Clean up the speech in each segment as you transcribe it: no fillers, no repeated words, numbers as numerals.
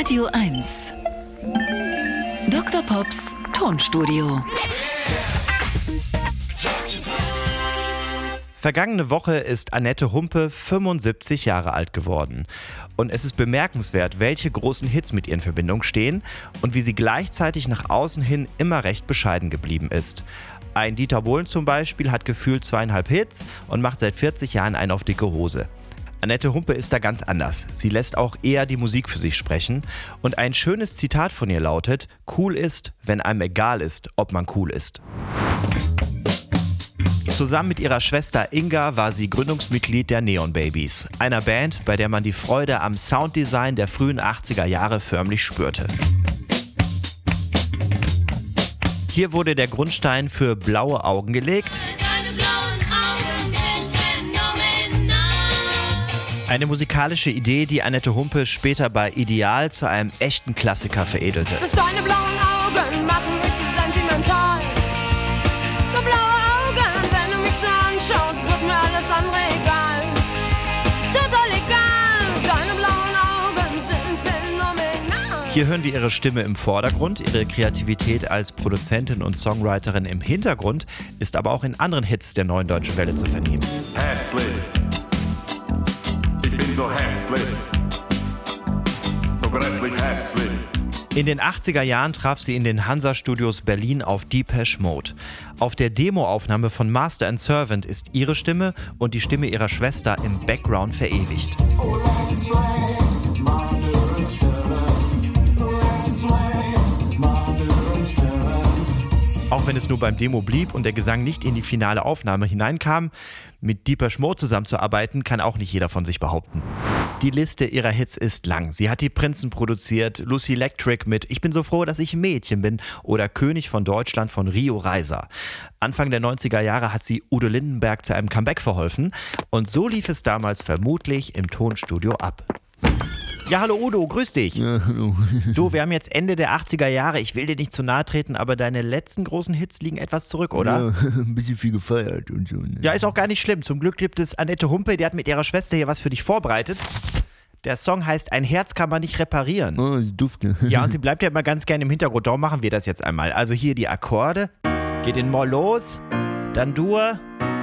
Radio 1. Dr. Pops Tonstudio. Vergangene Woche ist Annette Humpe 75 Jahre alt geworden. Und es ist bemerkenswert, welche großen Hits mit ihr in Verbindung stehen und wie sie gleichzeitig nach außen hin immer recht bescheiden geblieben ist. Ein Dieter Bohlen zum Beispiel hat gefühlt 2,5 Hits und macht seit 40 Jahren einen auf dicke Hose. Annette Humpe ist da ganz anders. Sie lässt auch eher die Musik für sich sprechen. Und ein schönes Zitat von ihr lautet: Cool ist, wenn einem egal ist, ob man cool ist. Zusammen mit ihrer Schwester Inga war sie Gründungsmitglied der Neon Babies, einer Band, bei der man die Freude am Sounddesign der frühen 80er Jahre förmlich spürte. Hier wurde der Grundstein für Blaue Augen gelegt. Eine musikalische Idee, die Annette Humpe später bei Ideal zu einem echten Klassiker veredelte. Deine blauen Augen machen mich so sentimental. So blaue Augen, wenn du mich so anschaust, wird mir alles andere egal. Total egal, deine blauen Augen sind phänomenal. Hier hören wir ihre Stimme im Vordergrund, ihre Kreativität als Produzentin und Songwriterin im Hintergrund ist aber auch in anderen Hits der Neuen Deutschen Welle zu vernehmen. Hässlich. Ich bin so hässlich. So grässlich hässlich. In den 80er Jahren traf sie in den Hansa-Studios Berlin auf Depeche Mode. Auf der Demoaufnahme von Master and Servant ist ihre Stimme und die Stimme ihrer Schwester im Background verewigt. Auch wenn es nur beim Demo blieb und der Gesang nicht in die finale Aufnahme hineinkam, mit Depeche Mode zusammenzuarbeiten, kann auch nicht jeder von sich behaupten. Die Liste ihrer Hits ist lang. Sie hat die Prinzen produziert, Lucy Electric mit Ich bin so froh, dass ich ein Mädchen bin oder König von Deutschland von Rio Reiser. Anfang der 90er Jahre hat sie Udo Lindenberg zu einem Comeback verholfen und so lief es damals vermutlich im Tonstudio ab. Ja, hallo Udo, grüß dich. Ja, hallo. Du, wir haben jetzt Ende der 80er Jahre, ich will dir nicht zu nahe treten, aber deine letzten großen Hits liegen etwas zurück, oder? Ja, ein bisschen viel gefeiert und so. Ne? Ja, ist auch gar nicht schlimm. Zum Glück gibt es Annette Humpe, die hat mit ihrer Schwester hier was für dich vorbereitet. Der Song heißt Ein Herz kann man nicht reparieren. Oh, Dufte. Ja, und sie bleibt ja immer ganz gerne im Hintergrund, darum machen wir das jetzt einmal. Also hier die Akkorde, geht in Moll los, dann Dur.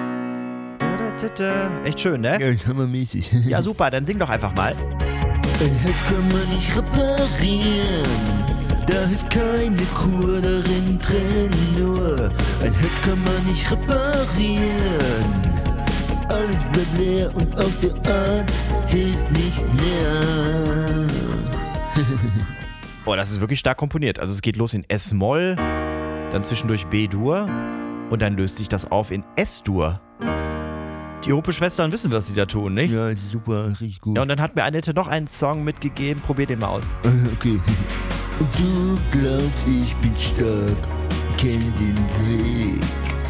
Echt schön, ne? Ja, hammermäßig. Ja, super, dann sing doch einfach mal. Ein Herz kann man nicht reparieren, da hilft keine Kur, darin trennen nur. Ein Herz kann man nicht reparieren, alles bleibt leer und auch der Arzt hilft nicht mehr. Boah, das ist wirklich stark komponiert. Also es geht los in S-Moll, dann zwischendurch B-Dur und dann löst sich das auf in S-Dur. Die Humpe-Schwestern wissen, was sie da tun, nicht? Ja, super, richtig gut. Ja, und dann hat mir Annette noch einen Song mitgegeben. Probier den mal aus. Okay. Du glaubst, ich bin stark, kenn den Weg.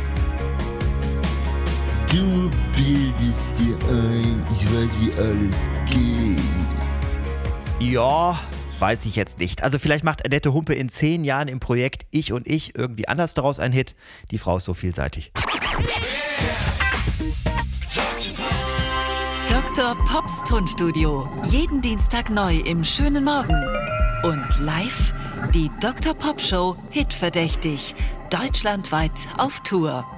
Du bildest dir ein, ich weiß, wie alles geht. Ja, weiß ich jetzt nicht. Also vielleicht macht Annette Humpe in 10 Jahren im Projekt Ich und Ich irgendwie anders daraus einen Hit. Die Frau ist so vielseitig. Dr. Pops Tonstudio. Jeden Dienstag neu im schönen Morgen. Und live die Dr. Pop Show Hitverdächtig. Deutschlandweit auf Tour.